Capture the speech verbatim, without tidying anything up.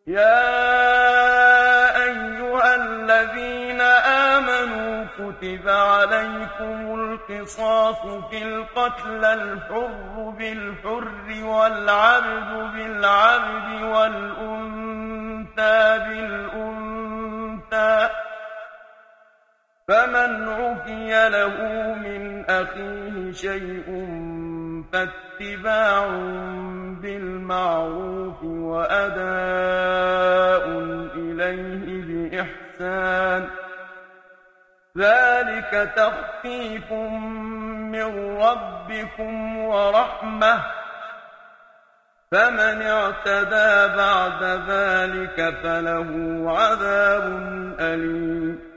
يَا أَيُّهَا الَّذِينَ آمَنُوا كُتِبَ عَلَيْكُمُ الْقِصَاصُ فِي الْقَتْلَى الْحُرُّ بِالْحُرِّ وَالْعَبْدُ بِالْعَبْدِ وَالْأُنثَىٰ بِالْأُنثَىٰ ۚ فَمَنْ عُفِيَ لَهُ مِنْ أَخِيهِ شَيْءٌ فَاتِّبَاعٌ بِالْمَعْرُوفِ وَأَدَاءٌ إِلَيْهِ بِإِحْسَانٍ ۗ ذَٰلِكَ تَخْفِيفٌ مِّن رَّبِّكُمْ وَرَحْمَةٌ ۗ فَمَنِ اعْتَدَىٰ بَعْدَ ذَٰلِكَ فَلَهُ عَذَابٌ أَلِيمٌ